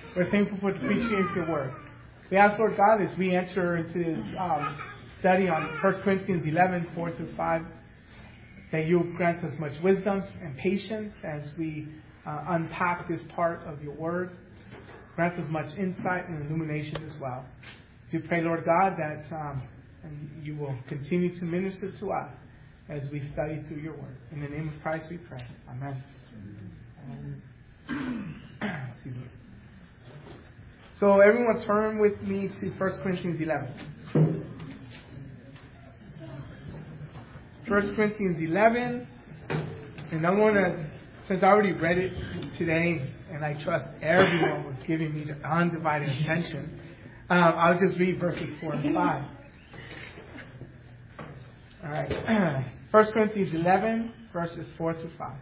We're thankful for the preaching of your word. We ask, Lord God, as we enter into this study on 1 Corinthians 11, 4 through 5, that you grant us much wisdom and patience as we unpack this part of your word. Grant us much insight and illumination as well. We pray, Lord God, that you will continue to minister to us as we study through your word. In the name of Christ we pray. Amen. Excuse me. So everyone turn with me to 1 Corinthians 11. 1 Corinthians 11. And I'm going to, since I already read it today, and I trust everyone was giving me the undivided attention, I'll just read verses 4 and 5. All right. 1 Corinthians 11, verses 4 through 5.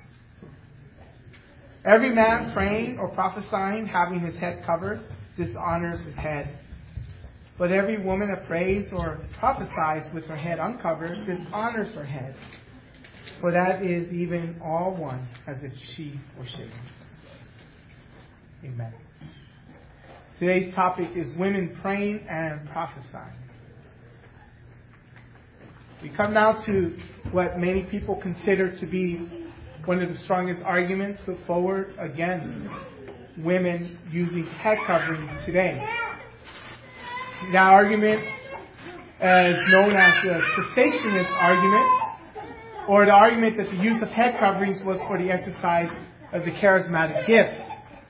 Every man praying or prophesying, having his head covered, dishonors his head. But every woman that prays or prophesies with her head uncovered, dishonors her head. For that is even all one, as if she were shaven. Amen. Today's topic is women praying and prophesying. We come now to what many people consider to be one of the strongest arguments put forward against women using head coverings today. That argument is known as the cessationist argument, or the argument that the use of head coverings was for the exercise of the charismatic gift.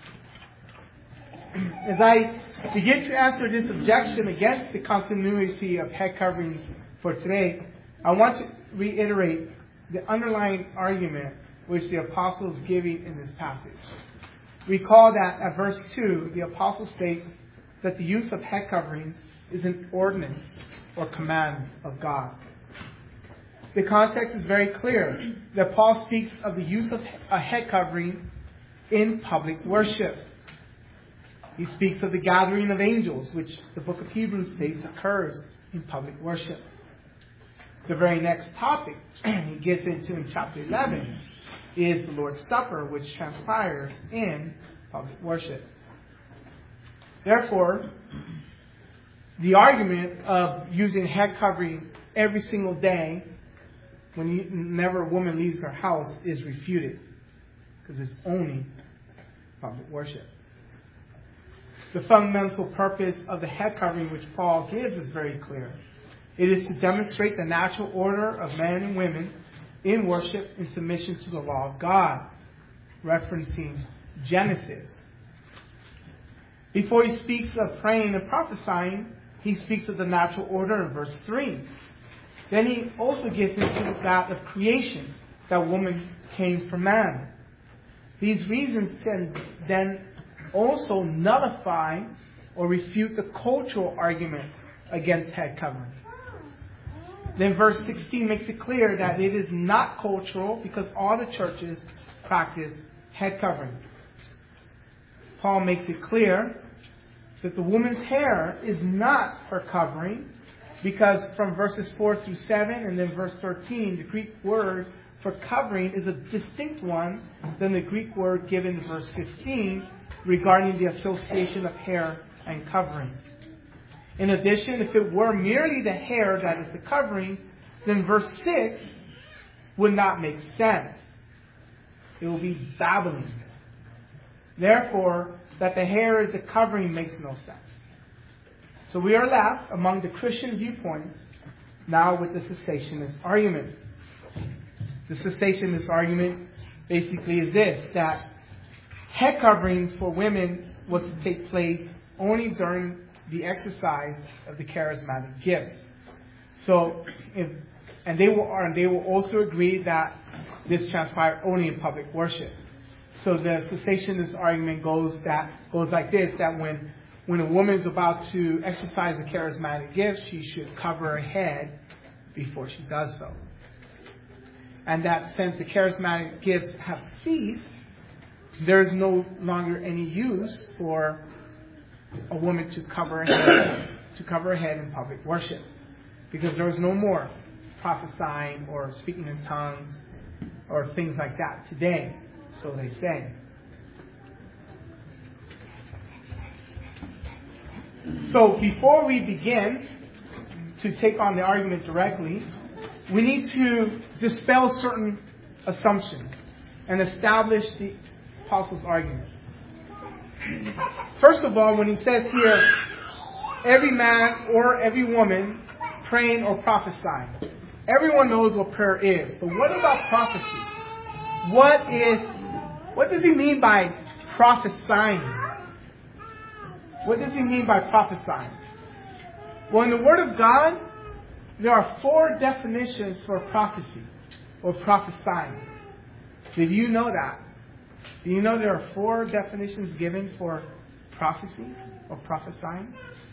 As I begin to answer this objection against the continuity of head coverings for today, I want to reiterate the underlying argument which the apostle is giving in this passage. Recall that at verse 2, the apostle states that the use of head coverings is an ordinance or command of God. The context is very clear that Paul speaks of the use of a head covering in public worship. He speaks of the gathering of angels, which the book of Hebrews states occurs in public worship. The very next topic he gets into in chapter 11 is the Lord's Supper, which transpires in public worship. Therefore, the argument of using head covering every single day whenever a woman leaves her house is refuted, because it's only public worship. The fundamental purpose of the head covering which Paul gives is very clear. It is to demonstrate the natural order of men and women in worship in submission to the law of God, referencing Genesis. Before he speaks of praying and prophesying, he speaks of the natural order in verse 3. Then he also gets into that of creation, that woman came from man. These reasons can then also nullify or refute the cultural argument against head covering. Then verse 16 makes it clear that it is not cultural because all the churches practice head coverings. Paul makes it clear that the woman's hair is not her covering, because from verses 4 through 7 and then verse 13, the Greek word for covering is a distinct one than the Greek word given in verse 15 regarding the association of hair and covering. In addition, if it were merely the hair that is the covering, then verse 6 would not make sense. It will be babbling. Therefore, that the hair is a covering makes no sense. So we are left among the Christian viewpoints now with the cessationist argument. The cessationist argument basically is this, that head coverings for women was to take place only during the exercise of the charismatic gifts. So, they will also agree that this transpired only in public worship. So the cessationist argument goes like this: that when a woman is about to exercise the charismatic gift, she should cover her head before she does so. And that since the charismatic gifts have ceased, there is no longer any use for a woman to cover her head in public worship, because there is no more prophesying or speaking in tongues or things like that today, so they say. So before we begin to take on the argument directly, we need to dispel certain assumptions and establish the apostle's argument. First of all, when he says here, every man or every woman praying or prophesying, everyone knows what prayer is. But what about prophecy? What does he mean by prophesying? What does he mean by prophesying? Well, in the Word of God, there are 4 definitions for prophecy or prophesying. Did you know that? Do you know there are 4 definitions given for prophecy or prophesying?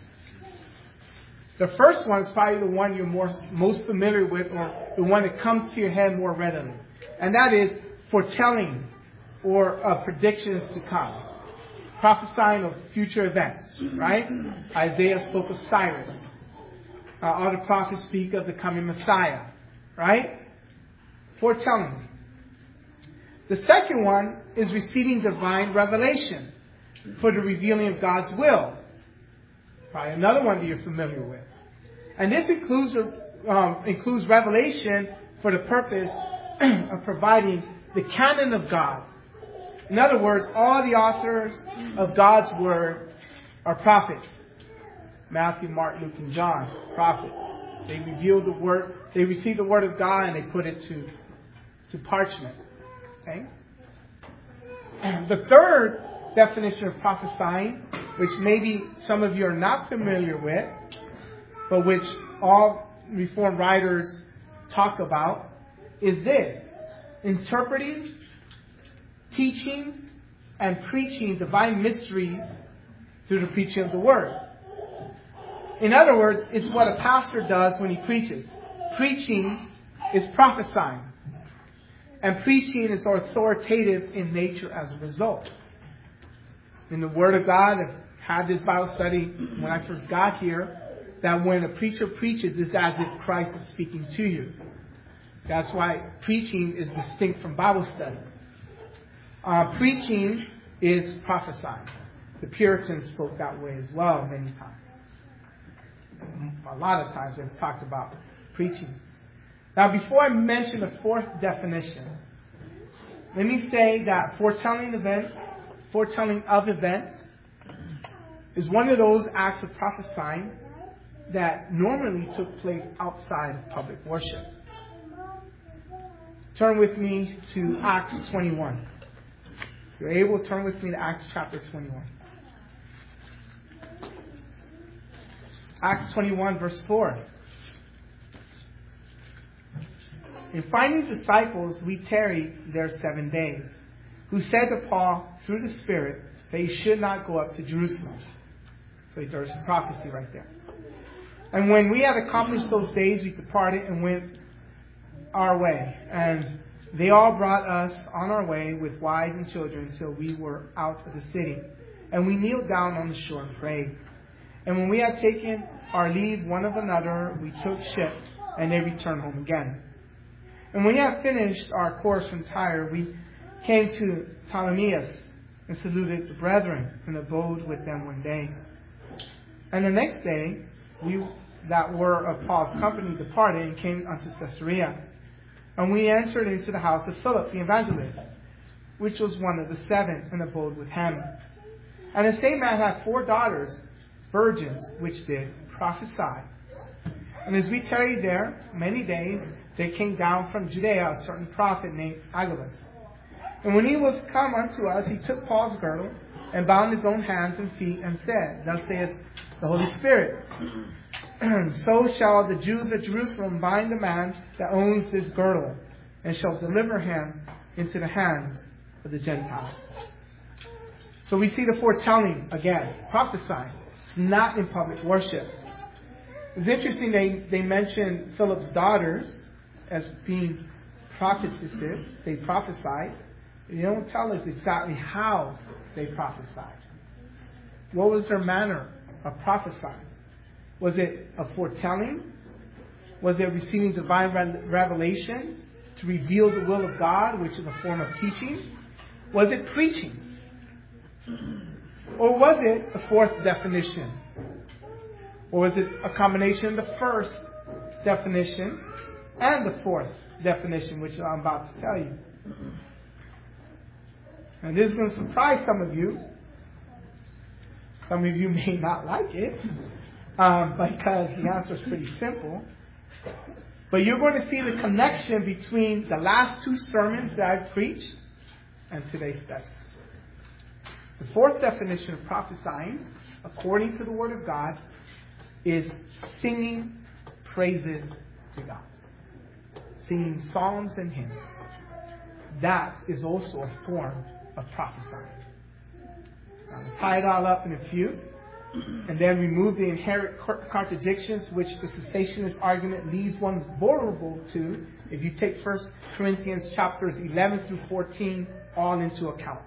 The first one is probably the one you're most familiar with, or the one that comes to your head more readily. And that is foretelling or predictions to come. Prophesying of future events, right? Isaiah spoke of Cyrus. Other prophets speak of the coming Messiah, right? Foretelling. The second one is receiving divine revelation for the revealing of God's will. Probably another one that you're familiar with. And this includes revelation for the purpose of providing the canon of God. In other words, all the authors of God's Word are prophets. Matthew, Mark, Luke, and John, prophets. They reveal the Word, they receive the Word of God and they put it to parchment. Okay? And the third definition of prophesying, which maybe some of you are not familiar with, but which all Reformed writers talk about, is this: interpreting, teaching, and preaching divine mysteries through the preaching of the Word. In other words, it's what a pastor does when he preaches. Preaching is prophesying. And preaching is authoritative in nature as a result. In the Word of God, I've had this Bible study when I first got here, that when a preacher preaches, it's as if Christ is speaking to you. That's why preaching is distinct from Bible study. Preaching is prophesying. The Puritans spoke that way as well many times. A lot of times they've talked about preaching. Now, before I mention the fourth definition, let me say that foretelling of events is one of those acts of prophesying that normally took place outside of public worship. Turn with me to Acts 21. If you're able, turn with me to Acts chapter 21. Acts 21, verse 4. In finding disciples, we tarried there 7 days, who said to Paul, through the Spirit, that he should not go up to Jerusalem. So there's a prophecy right there. And when we had accomplished those days, we departed and went our way. And they all brought us on our way with wives and children till we were out of the city. And we kneeled down on the shore and prayed. And when we had taken our leave one of another, we took ship, and they returned home again. And when we had finished our course from Tyre, we came to Ptolemais and saluted the brethren and abode with them one day. And the next day, we that were of Paul's company departed and came unto Caesarea. And we entered into the house of Philip the evangelist, which was one of the 7, and abode with him. And the same man had 4 daughters, virgins, which did prophesy. And as we tarried there many days, there came down from Judea a certain prophet named Agabus. And when he was come unto us, he took Paul's girdle and bound his own hands and feet and said, Thus saith the Holy Spirit, so shall the Jews at Jerusalem bind the man that owns this girdle, and shall deliver him into the hands of the Gentiles. So we see the foretelling again, prophesying. It's not in public worship. It's interesting they mention Philip's daughters as being prophetesses. They prophesied. They don't tell us exactly how they prophesied. What was their manner of prophesying? Was it a foretelling? Was it receiving divine revelation to reveal the will of God, which is a form of teaching? Was it preaching? Or was it the fourth definition? Or was it a combination of the first definition and the fourth definition, which I'm about to tell you? And this is going to surprise some of you. Some of you may not like it, because the answer is pretty simple. But you're going to see the connection between the last two sermons that I've preached and today's study. The fourth definition of prophesying, according to the Word of God, is singing praises to God. Singing psalms and hymns. That is also a form of prophesying. Now, we'll tie it all up in a few, and then remove the inherent contradictions which the cessationist argument leaves one vulnerable to if you take 1 Corinthians chapters 11 through 14 all into account.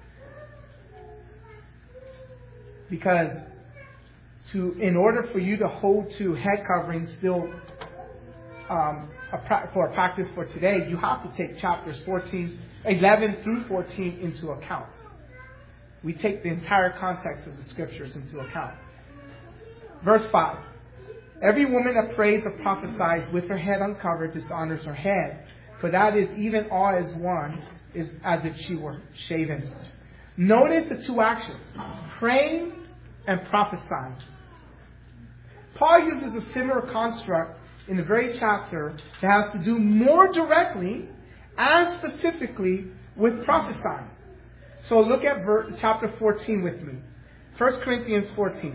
Because in order for you to hold to head covering still for a practice for today, you have to take chapters 11 through 14 into account. We take the entire context of the scriptures into account. Verse 5. Every woman that prays or prophesies with her head uncovered dishonors her head, for that is even all as one, is as if she were shaven. Notice the two actions, praying and prophesying. Paul uses a similar construct in the very chapter that has to do more directly and specifically with prophesying. So look at chapter 14 with me. 1 Corinthians 14.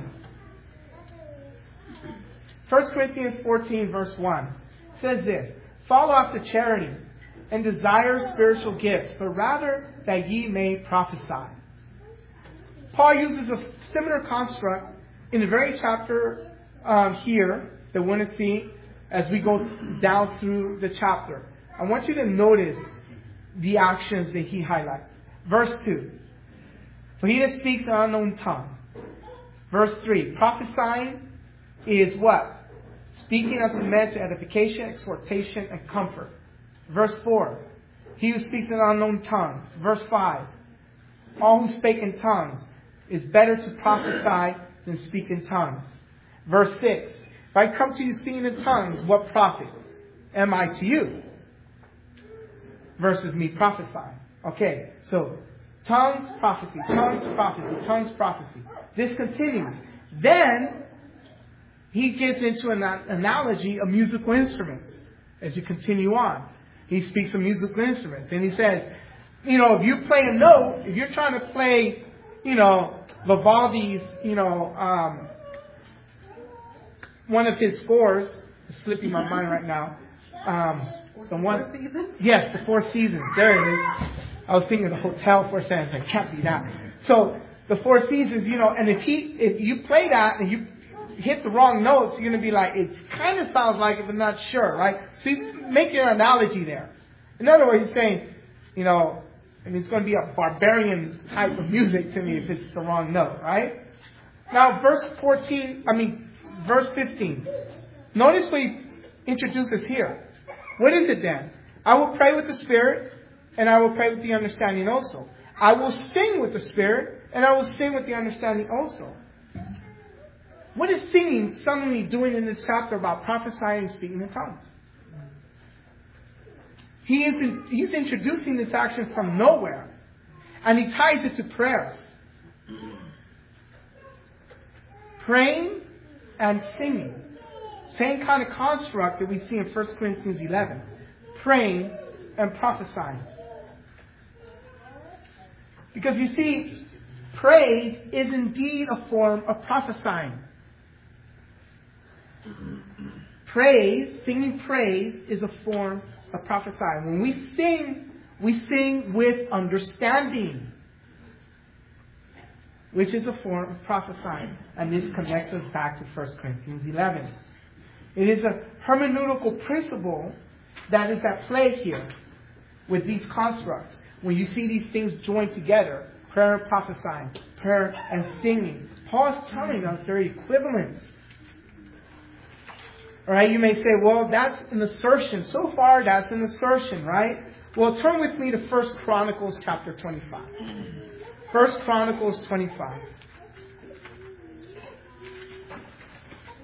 1 Corinthians 14 verse 1 says this: Follow after charity and desire spiritual gifts, but rather that ye may prophesy. Paul uses a similar construct in the very chapter here that we're going to see as we go down through the chapter. I want you to notice the actions that he highlights. Verse 2. For he that speaks an unknown tongue. Verse 3. Prophesying is what? Speaking unto men to edification, exhortation, and comfort. Verse 4. He who speaks an unknown tongue. Verse 5. All who spake in tongues is better to prophesy than speak in tongues. Verse 6. If I come to you speaking in tongues, what profit am I to you? Versus me prophesying. Okay, so tongues, prophecy, tongues, prophecy, tongues, prophecy. This continues. Then he gets into an analogy of musical instruments as you continue on. He speaks of musical instruments. And he says, if you play a note, if you're trying to play, Vivaldi's, one of his scores, it's slipping my mind right now. The Four Seasons? Yes, the Four Seasons. There it is. I was thinking of the hotel for a second. It can't be that. So the Four Seasons, and if you play that and you hit the wrong notes, you're going to be like, it kind of sounds like it, but not sure, right? So he's making an analogy there. In other words, he's saying, it's going to be a barbarian type of music to me if it's the wrong note, right? Now, verse 15. Notice what he introduces here. What is it then? I will pray with the Spirit, and I will pray with the understanding also. I will sing with the Spirit, and I will sing with the understanding also. What is singing suddenly doing in this chapter about prophesying and speaking in tongues? He's introducing this action from nowhere, and he ties it to prayer. Praying and singing. Same kind of construct that we see in 1 Corinthians 11. Praying and prophesying. Because you see, praise is indeed a form of prophesying. Singing praise is a form of prophesying. When we sing with understanding, which is a form of prophesying. And this connects us back to 1 Corinthians 11. It is a hermeneutical principle that is at play here with these constructs. When you see these things joined together, prayer and prophesying, prayer and singing, Paul's telling us they're equivalent. Alright, you may say, well, that's an assertion. So far, that's an assertion, right? Well, turn with me to 1 Chronicles chapter 25. 1 Chronicles 25.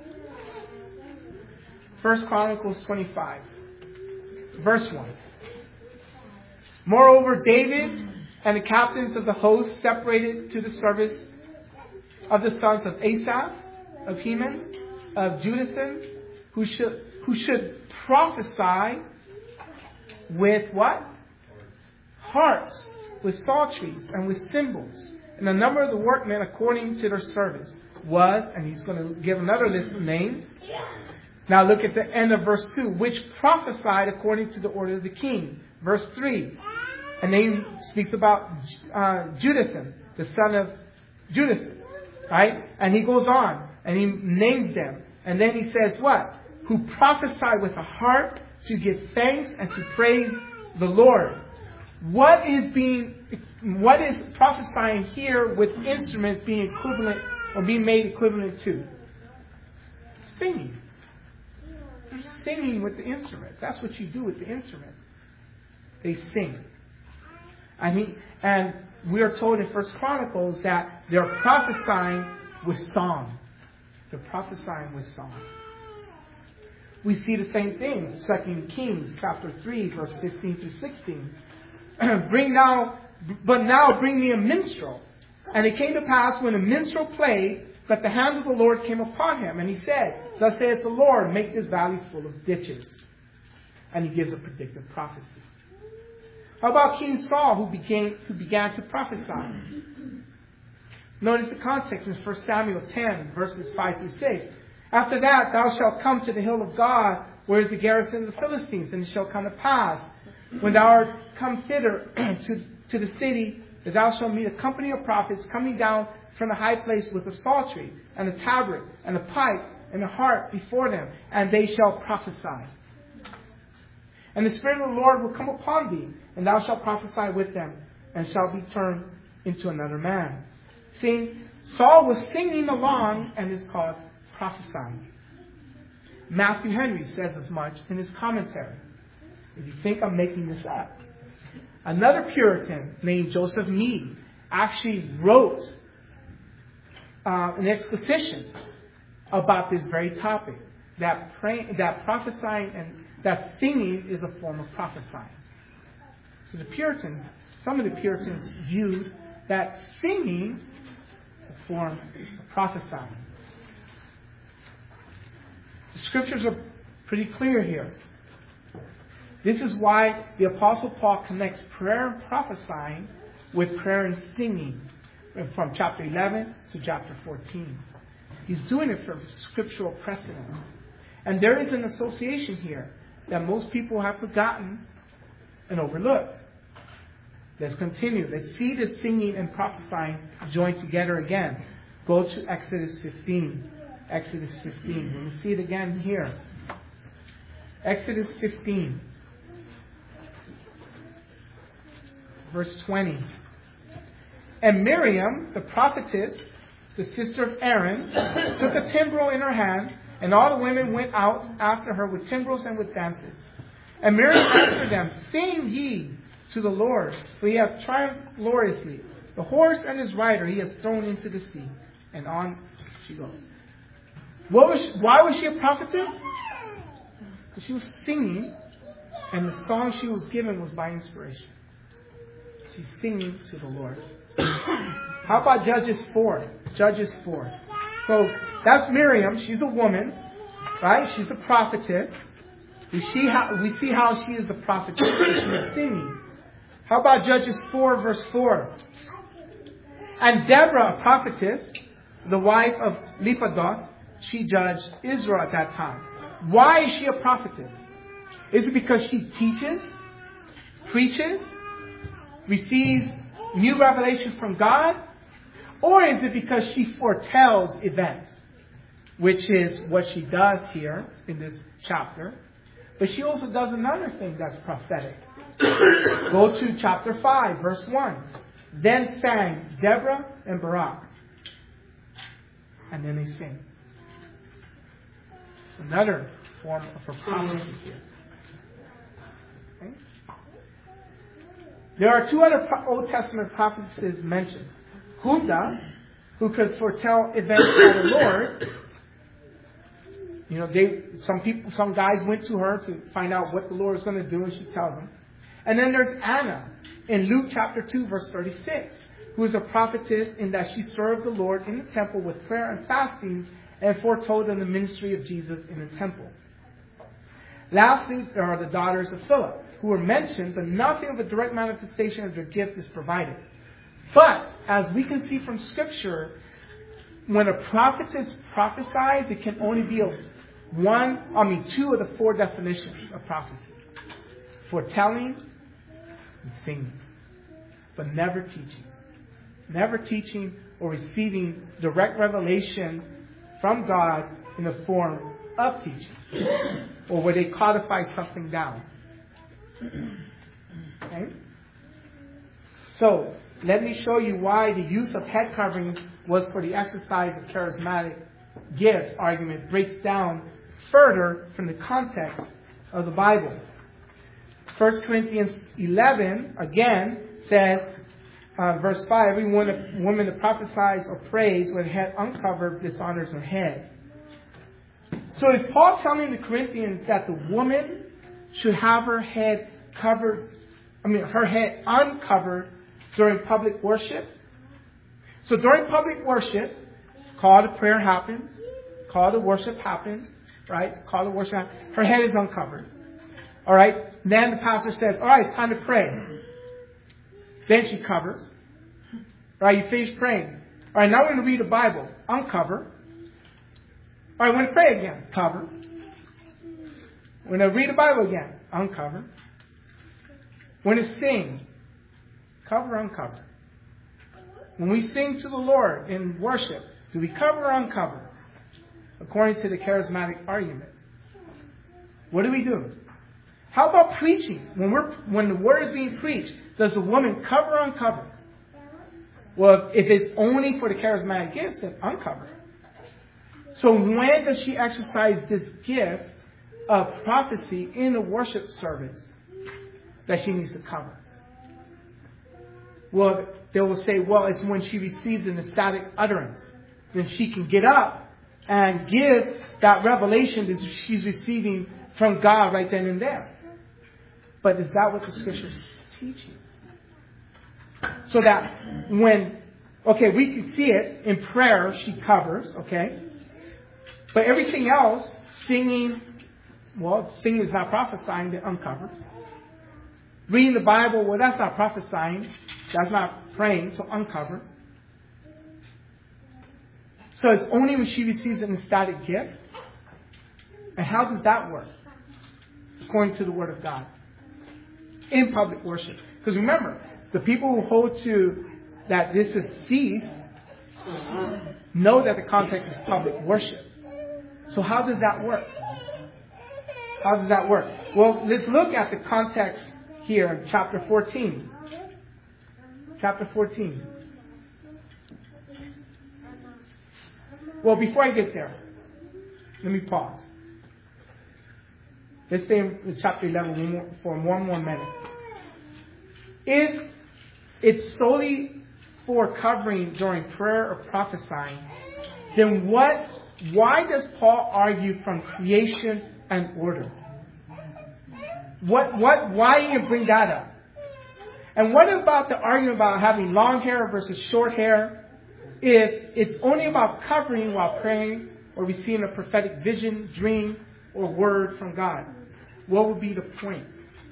1 Chronicles 25, verse 1. Moreover, David and the captains of the host separated to the service of the sons of Asaph, of Heman, of Jeduthun, who should prophesy with what? Harps, with psalteries, and with cymbals. And the number of the workmen according to their service was, and he's going to give another list of names. Now look at the end of verse 2, which prophesied according to the order of the king. Verse 3, and then he speaks about Jeduthun, the son of Jeduthun, right? And he goes on, and he names them. And then he says what? Who prophesy with a harp to give thanks and to praise the Lord. What is prophesying here with instruments being equivalent or being made equivalent to? Singing. They're singing with the instruments. That's what you do with the instruments. They sing. And we are told in 1 Chronicles that they're prophesying with song. They're prophesying with song. We see the same thing. 2 Kings chapter 3, verse 15 through 16. Bring me a minstrel. And it came to pass when a minstrel played that the hand of the Lord came upon him. And he said, Thus saith the Lord, make this valley full of ditches. And he gives a predictive prophecy. How about King Saul, who began to prophesy? Notice the context in 1 Samuel 10, verses 5 through 6. After that, thou shalt come to the hill of God, where is the garrison of the Philistines. And it shall come to pass, when thou art come thither to the city, that thou shalt meet a company of prophets coming down from the high place with a psaltery, and a tabret, and a pipe, and a harp before them, and they shall prophesy. And the Spirit of the Lord will come upon thee, and thou shalt prophesy with them, and shalt be turned into another man. See, Saul was singing along, and is called prophesying. Matthew Henry says as much in his commentary. If you think I'm making this up. Another Puritan named Joseph Mead actually wrote an exposition about this very topic. That prophesying and that singing is a form of prophesying. So some of the Puritans viewed that singing as a form of prophesying. The scriptures are pretty clear here. This is why the Apostle Paul connects prayer and prophesying with prayer and singing from chapter 11 to chapter 14. He's doing it for scriptural precedent. And there is an association here that most people have forgotten and overlooked. Let's continue. Let's see the singing and prophesying joined together again. Go to Exodus 15. Exodus 15. We're going to see it again here. Exodus 15. Verse 20. And Miriam, the prophetess, the sister of Aaron, took a timbrel in her hand, and all the women went out after her with timbrels and with dances. And Miriam answered them, Sing ye to the Lord, for he has triumphed gloriously. The horse and his rider he has thrown into the sea. And on she goes. Why was she a prophetess? Because she was singing, and the song she was given was by inspiration. She's singing to the Lord. How about Judges 4? Judges 4. So that's Miriam. She's a woman, right? She's a prophetess. We see how she is a prophetess. She is singing. How about Judges 4, verse 4? And Deborah, a prophetess, the wife of Lapidoth, she judged Israel at that time. Why is she a prophetess? Is it because she teaches, preaches, receives new revelation from God? Or is it because she foretells events? Which is what she does here in this chapter. But she also does another thing that's prophetic. Go to chapter 5, verse 1. Then sang Deborah and Barak. And then they sing. It's another form of a prophecy here. Okay? There are two other Old Testament prophecies mentioned. Huldah, who could foretell events by the Lord, Some guys went to her to find out what the Lord is going to do, and she tells them. And then there's Anna in Luke chapter 2, verse 36, who is a prophetess in that she served the Lord in the temple with prayer and fasting and foretold in the ministry of Jesus in the temple. Lastly, there are the daughters of Philip, who were mentioned, but nothing of a direct manifestation of their gift is provided. But, as we can see from Scripture, when a prophetess prophesies, it can only be two of the four definitions of prophecy. Foretelling and singing. But never teaching. Never teaching or receiving direct revelation from God in the form of teaching. Or where they codify something down. Okay? So, let me show you why the use of head coverings was for the exercise of charismatic gifts argument breaks down further from the context of the Bible. 1 Corinthians 11, again, says, verse 5, every woman that prophesies or prays with her head uncovered dishonors her head. So is Paul telling the Corinthians that the woman should have her head uncovered during public worship? So during public worship, call to prayer happens, call to worship happens, right? Call to worship happens. Her head is uncovered. All right? Then the pastor says, all right, it's time to pray. Then she covers. All right, you finish praying. All right, now we're going to read the Bible. Uncover. All right, we're going to pray again. Cover. We're going to read the Bible again. Uncover. We're going to sing. Cover, uncover. When we sing to the Lord in worship, do we cover or uncover? According to the charismatic argument. What do we do? How about preaching? When the word is being preached, does the woman cover or uncover? Well, if it's only for the charismatic gifts, then uncover. So when does she exercise this gift of prophecy in the worship service that she needs to cover? Well, they will say, well, it's when she receives an ecstatic utterance. Then she can get up and give that revelation that she's receiving from God right then and there. But is that what the Scripture is teaching? So that we can see it in prayer, she covers, okay? But everything else, singing is not prophesying, they uncover. Reading the Bible, well, that's not prophesying. That's not praying, so uncover. So it's only when she receives an ecstatic gift. And how does that work? According to the Word of God. In public worship. Because remember, the people who hold to that this is feast know that the context is public worship. So how does that work? How does that work? Well, let's look at the context here in chapter 14. Chapter 14. Well, before I get there, let me pause. Let's stay in chapter 11 for one more minute. If it's solely for covering during prayer or prophesying, then why does Paul argue from creation and order? Why do you bring that up? And what about the argument about having long hair versus short hair? If it's only about covering while praying or receiving a prophetic vision, dream, or word from God, what would be the point?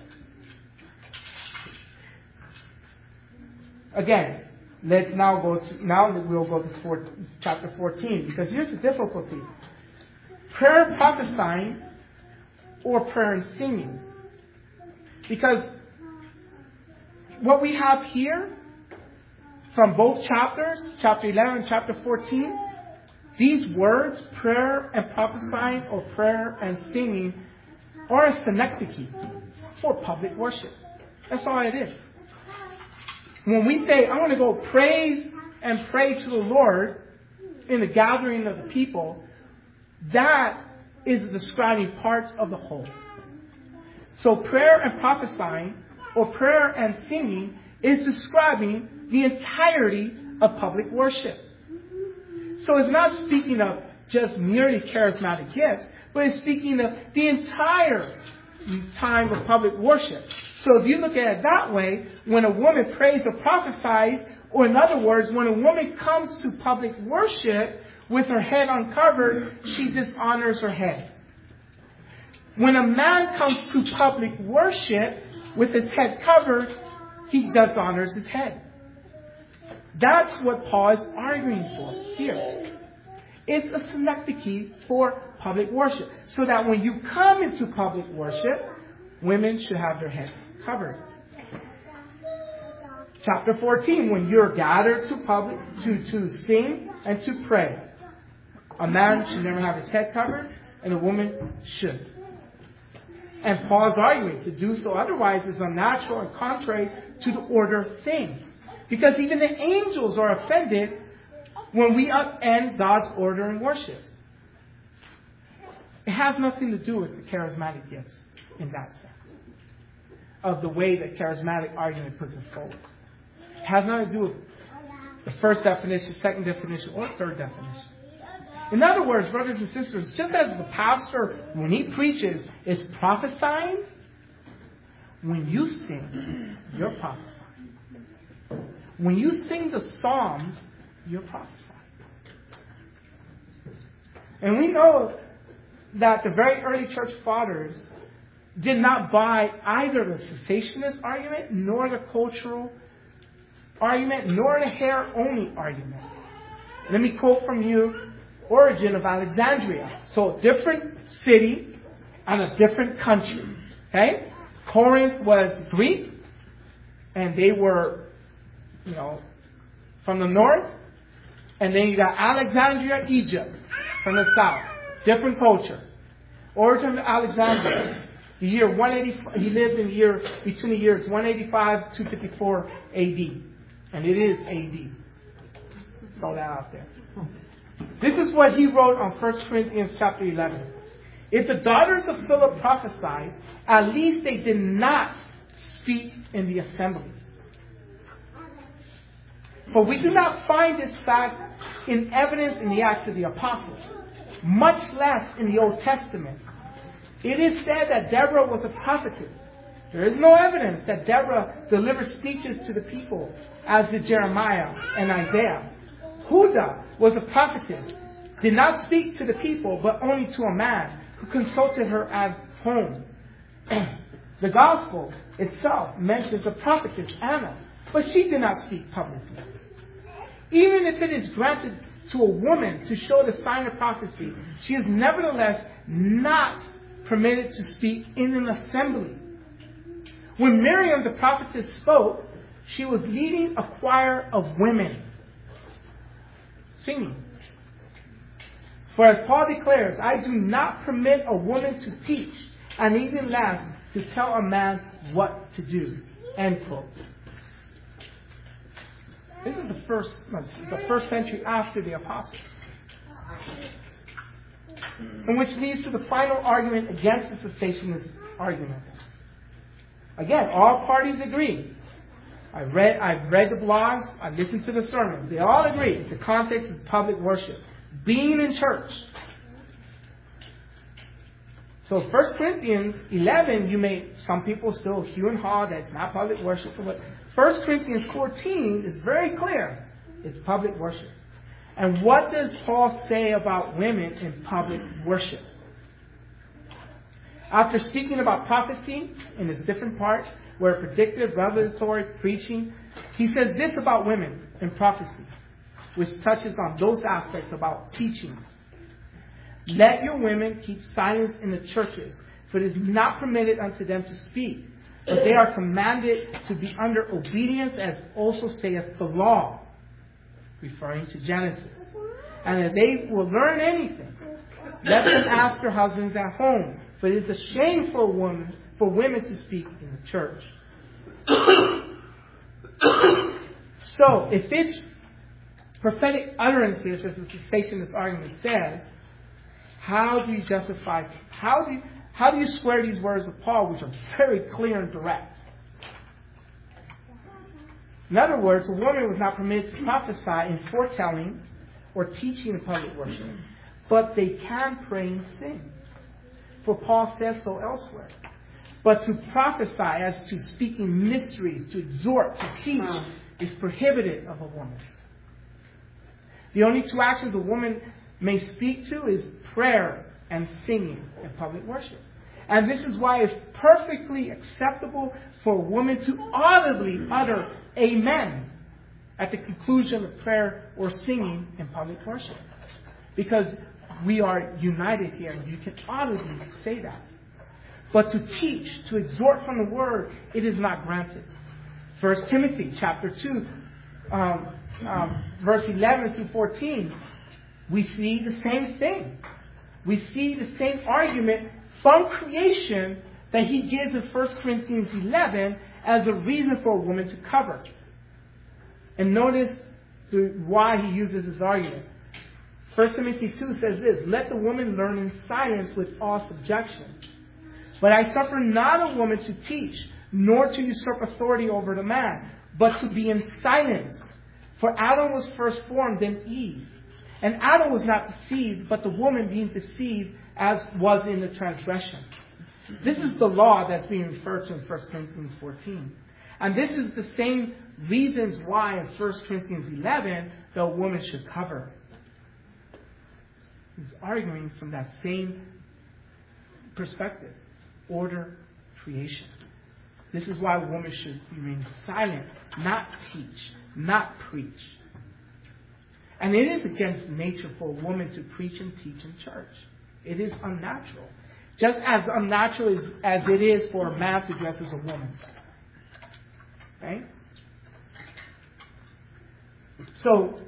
Again, we'll go to chapter 14, because here's the difficulty. Prayer and prophesying or prayer and singing. Because what we have here from both chapters, chapter 11 and chapter 14, these words, prayer and prophesying or prayer and singing, are a synecdoche for public worship. That's all it is. When we say, I want to go praise and pray to the Lord in the gathering of the people, that is describing parts of the whole. So prayer and prophesying, or prayer and singing, is describing the entirety of public worship. So it's not speaking of just merely charismatic gifts, but it's speaking of the entire time of public worship. So if you look at it that way, when a woman prays or prophesies, or in other words, when a woman comes to public worship with her head uncovered, she dishonors her head. When a man comes to public worship with his head covered, he dishonors his head. That's what Paul is arguing for here. It's a synecdoche for public worship. So that when you come into public worship, women should have their heads covered. Chapter 14, when you're gathered to sing and to pray, a man should never have his head covered, and a woman should. And Paul's arguing to do so otherwise is unnatural and contrary to the order of things. Because even the angels are offended when we upend God's order in worship. It has nothing to do with the charismatic gifts in that sense, of the way that charismatic argument puts it forward. It has nothing to do with the first definition, second definition, or third definition. In other words, brothers and sisters, just as the pastor, when he preaches, is prophesying, when you sing, you're prophesying. When you sing the Psalms, you're prophesying. And we know that the very early church fathers did not buy either the cessationist argument, nor the cultural argument, nor the hair-only argument. Let me quote from you Origen of Alexandria. So, different city and a different country. Okay? Corinth was Greek, and they were, from the north. And then you got Alexandria, Egypt, from the south. Different culture. Origen of Alexandria, the year 180, he lived in between the years 185 to 254 AD. And it is AD. Throw that out there. This is what he wrote on 1 Corinthians chapter 11. If the daughters of Philip prophesied, at least they did not speak in the assemblies. For we do not find this fact in evidence in the Acts of the Apostles, much less in the Old Testament. It is said that Deborah was a prophetess. There is no evidence that Deborah delivered speeches to the people, as did Jeremiah and Isaiah. Huda was a prophetess, did not speak to the people, but only to a man who consulted her at home. The gospel itself mentions a prophetess, Anna, but she did not speak publicly. Even if it is granted to a woman to show the sign of prophecy, she is nevertheless not permitted to speak in an assembly. When Miriam the prophetess spoke, she was leading a choir of women singing. For as Paul declares, I do not permit a woman to teach, and even less to tell a man what to do. End quote. This is the first century after the apostles. And which leads to the final argument against the cessationist argument. Again, all parties agree. I've read the blogs, I've listened to the sermons. They all agree. The context is public worship. Being in church. So 1 Corinthians 11, some people still hew and haw that it's not public worship. But 1 Corinthians 14 is very clear. It's public worship. And what does Paul say about women in public worship? After speaking about prophecy in its different parts, where predictive, revelatory, preaching, he says this about women in prophecy, which touches on those aspects about teaching. Let your women keep silence in the churches, for it is not permitted unto them to speak, but they are commanded to be under obedience, as also saith the law, referring to Genesis. And if they will learn anything, let them ask their husbands at home, for it is a shame for women to speak in the church. So, if it's prophetic utterances, as the cessationist argument says, how do you justify, how do you square these words of Paul, which are very clear and direct? In other words, a woman was not permitted to prophesy in foretelling or teaching in public worship, but they can pray and sing. for Paul says so elsewhere. But to prophesy as to speaking mysteries, to exhort, to teach, is prohibited of a woman. The only two actions a woman may speak to is prayer and singing in public worship. And this is why it's perfectly acceptable for a woman to audibly utter amen at the conclusion of prayer or singing in public worship. Because we are united here, and you can audibly say that. But to teach, to exhort from the Word, it is not granted. 1 Timothy chapter 2, verse 11 through 14, we see the same thing. We see the same argument from creation that he gives in 1 Corinthians 11 as a reason for a woman to cover. And notice why he uses this argument. 1 Timothy 2 says this, "Let the woman learn in silence with all subjection. But I suffer not a woman to teach, nor to usurp authority over the man, but to be in silence. For Adam was first formed, then Eve. And Adam was not deceived, but the woman being deceived as was in the transgression." This is the law that's being referred to in 1 Corinthians 14. And this is the same reasons why in 1 Corinthians 11 the woman should cover. He's arguing from that same perspective. Order, creation. This is why a woman should remain silent, not teach, not preach. And it is against nature for a woman to preach and teach in church. It is unnatural. Just as unnatural as it is for a man to dress as a woman. Okay? So,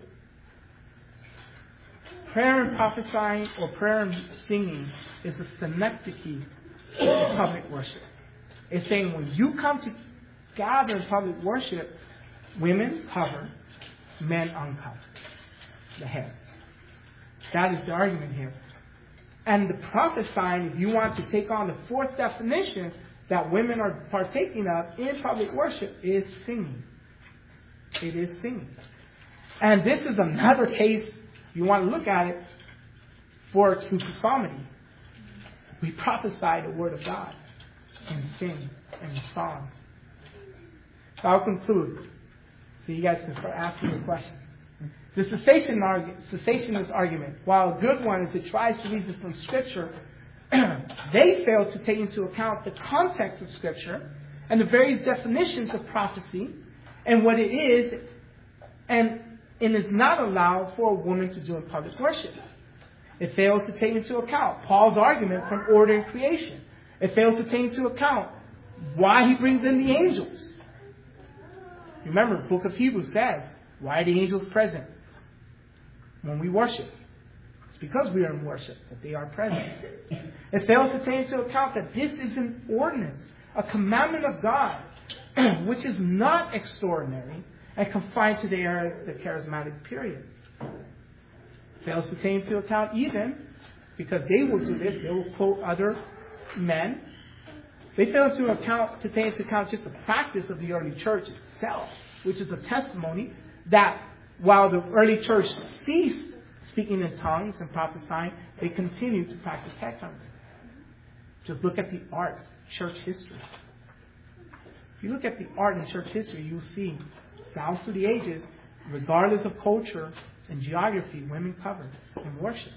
prayer and prophesying or prayer and singing is a synecdoche of public worship. It's saying when you come to gather in public worship, women cover, men uncover the heads. That is the argument here. And the prophesying, if you want to take on the fourth definition that women are partaking of in public worship, is singing. It is singing. And this is another case, you want to look at it, for exclusive psalmody. We prophesy the word of God and sing and song. So I'll conclude so you guys can start asking your questions. The cessationist argument, while a good one as it tries to reason from Scripture, they fail to take into account the context of Scripture and the various definitions of prophecy and what it is and is not allowed for a woman to do in public worship. It fails to take into account Paul's argument from order and creation. It fails to take into account why he brings in the angels. Remember, the book of Hebrews says, why are the angels present when we worship? It's because we are in worship that they are present. It fails to take into account that this is an ordinance, a commandment of God, which is not extraordinary and confined to the era of the charismatic period. It fails to take into account even, because they will do this, they will quote other men. They fail to take into account just the practice of the early church itself, which is a testimony that while the early church ceased speaking in tongues and prophesying, they continued to practice headcount. Just look at the art, church history. If you look at the art in church history, you'll see down through the ages, regardless of culture and geography, women covered in worship.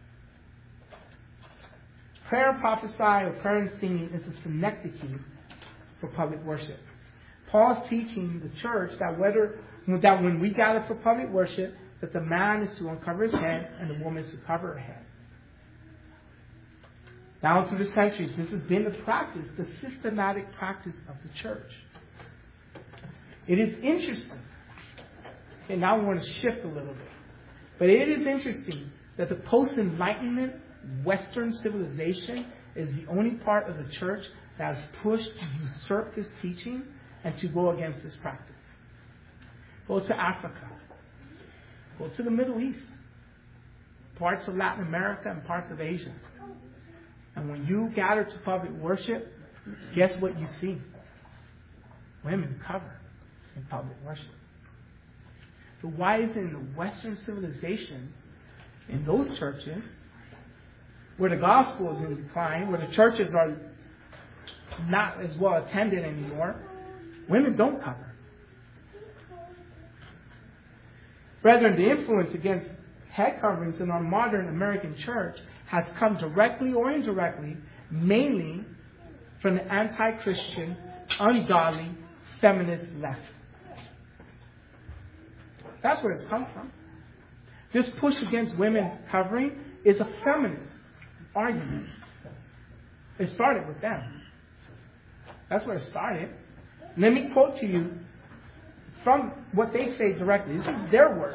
Prayer, prophesy, or prayer and singing is a synecdoche for public worship. Paul's teaching the church that when we gather for public worship, that the man is to uncover his head and the woman is to cover her head. Down through the centuries, this has been the practice, the systematic practice of the church. It is interesting. Okay, now we want to shift a little bit. But it is interesting that the post-Enlightenment Western civilization is the only part of the church that has pushed to usurp this teaching and to go against this practice. Go to Africa. Go to the Middle East. Parts of Latin America and parts of Asia. And when you gather to public worship, guess what you see? Women cover in public worship. But why is it in the Western civilization, in those churches, where the gospel is in decline, where the churches are not as well attended anymore, women don't cover. Brethren, the influence against head coverings in our modern American church has come directly or indirectly, mainly from the anti-Christian, ungodly, feminist left. That's where it's come from. This push against women covering is a feminist argument. It started with them. That's where it started. Let me quote to you from what they say directly. These are their words.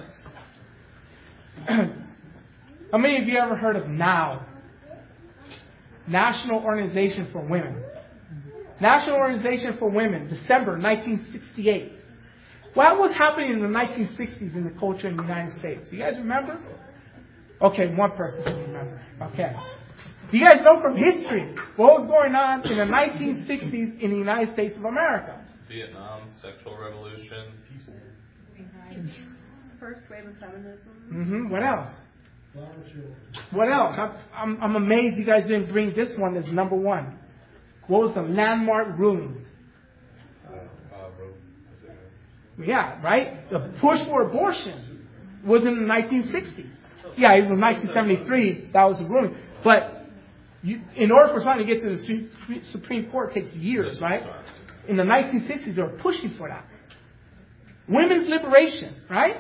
How many of you ever heard of NOW? National Organization for Women. National Organization for Women, December 1968. What was happening in the 1960s in the culture in the United States? Do you guys remember? Okay, one person can remember. Okay. Do you guys know from history what was going on in the 1960s in the United States of America? Vietnam, sexual revolution. First wave of feminism. What else? What else? I'm amazed you guys didn't bring this one as number one. What was the landmark ruling? Yeah, right? The push for abortion was in the 1960s. Yeah, it was 1973. That was the ruling. But in order for something to get to the Supreme Court, it takes years, right? In the 1960s, they were pushing for that. Women's liberation, right?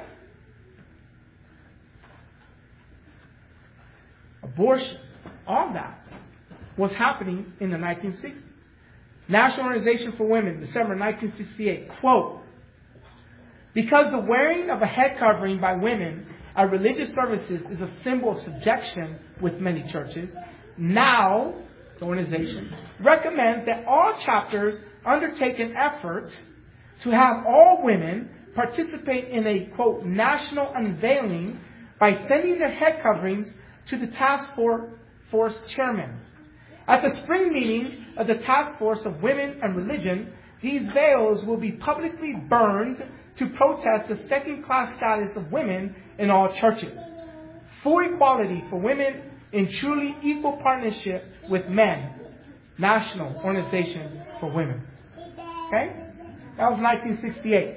Abortion, all that was happening in the 1960s. National Organization for Women, December 1968, quote, because the wearing of a head covering by women at religious services is a symbol of subjection with many churches, NOW, the organization, recommends that all chapters undertake an effort to have all women participate in a, quote, national unveiling by sending their head coverings to the task force chairman. At the spring meeting of the Task Force of Women and Religion, these veils will be publicly burned to protest the second-class status of women in all churches. Full equality for women in truly equal partnership with men. National Organization for Women. Okay? That was 1968.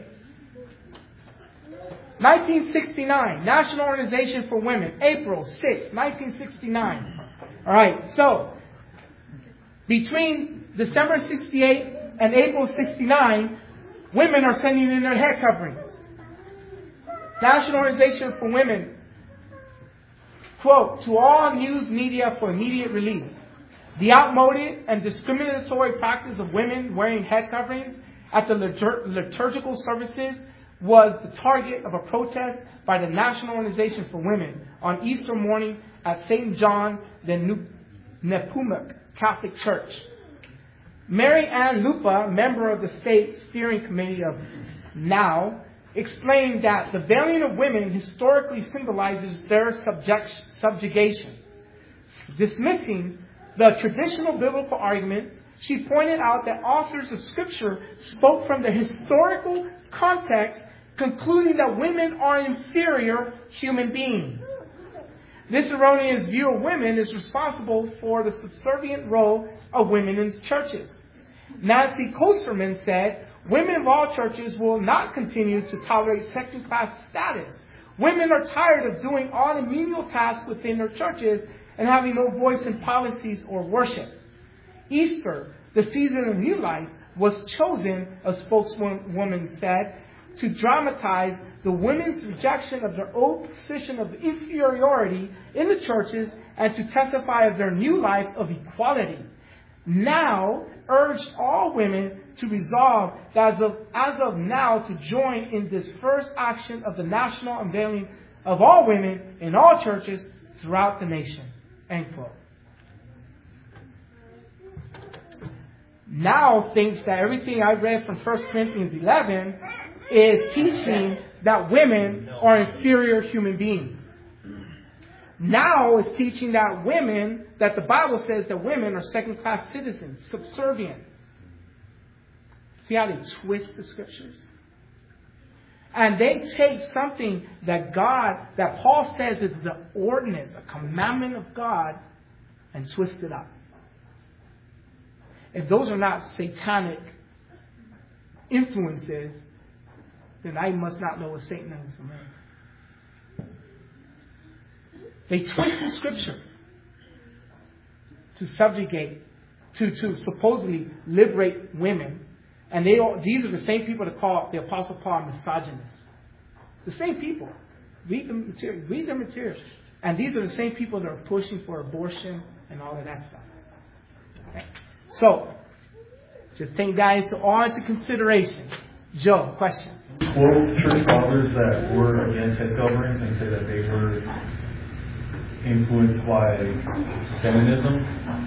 1969, National Organization for Women, April 6, 1969. All right, so between December 68 and April 69, women are sending in their head coverings. National Organization for Women, quote, to all news media for immediate release. The outmoded and discriminatory practice of women wearing head coverings at the liturgical services was the target of a protest by the National Organization for Women on Easter morning at St. John the Nepomuk Catholic Church. Mary Ann Lupa, member of the State Steering Committee of NOW, explained that the veiling of women historically symbolizes their subjugation. Dismissing the traditional biblical arguments, she pointed out that authors of Scripture spoke from the historical context, concluding that women are inferior human beings. This erroneous view of women is responsible for the subservient role of women in churches. Nancy Kosterman said, women of all churches will not continue to tolerate second-class status. Women are tired of doing all the menial tasks within their churches and having no voice in policies or worship. Easter, the season of new life, was chosen, a spokeswoman said, to dramatize the women's rejection of their old position of inferiority in the churches and to testify of their new life of equality. Now urged all women to resolve as of now to join in this first action of the national unveiling of all women in all churches throughout the nation. End quote. Now thinks that everything I read from 1 Corinthians 11 is teaching that women are inferior human beings. Now it's teaching that women, that the Bible says that women are second-class citizens, subservient. See how they twist the Scriptures? And they take something that Paul says is the ordinance, a commandment of God, and twisted up. If those are not satanic influences, then I must not know what Satanism is. They twist the scripture to subjugate, to supposedly liberate women. And these are the same people that call the Apostle Paul a misogynist. The same people. Read their material. And these are the same people that are pushing for abortion and all of that stuff. Okay. So, just take that into consideration. Joe, question. Quote church fathers that were against head coverings and say that they were influenced by feminism?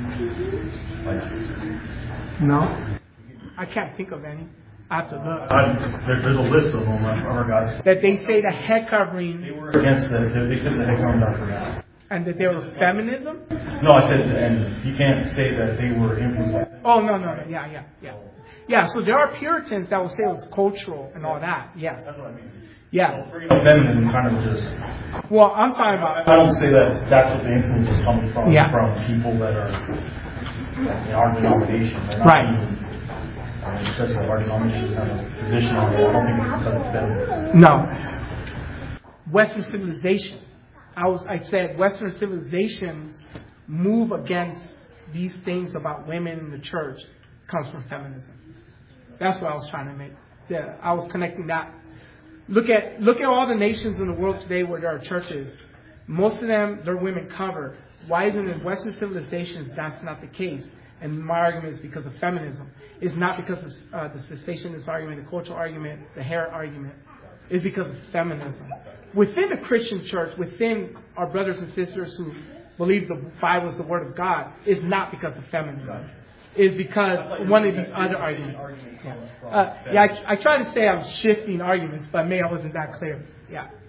No. I can't think of any. I have to look. There's a list of them. I forgot. That they say the head covering. They were against they said the head covering. I forgot. And that they were feminism? No, I said, and you can't say that they were influenced by feminism. Oh, no. Yeah. Yeah, so there are Puritans that will say it was cultural and all that. Yes. That's what I mean. Yeah. Feminism kind of just. Well, I'm talking about. I don't say that that's what the influence is coming from. Yeah. From people that are in our denomination. Right. It's because of our denomination kind of position on it. I don't think it's because of feminism. No. Western civilization. I said Western civilizations move against these things about women in the church comes from feminism. That's what I was trying to make. Yeah, I was connecting that. Look at all the nations in the world today where there are churches. Most of them, their women covered. Why isn't in Western civilizations that's not the case? And my argument is because of feminism. It's not because of the cessationist argument, the cultural argument, the hair argument. It's because of feminism. Within the Christian church, within our brothers and sisters who believe the Bible is the Word of God, it's not because of feminism. It's because one of these other arguments. I tried to say I was shifting arguments, but maybe I wasn't that clear. Yeah.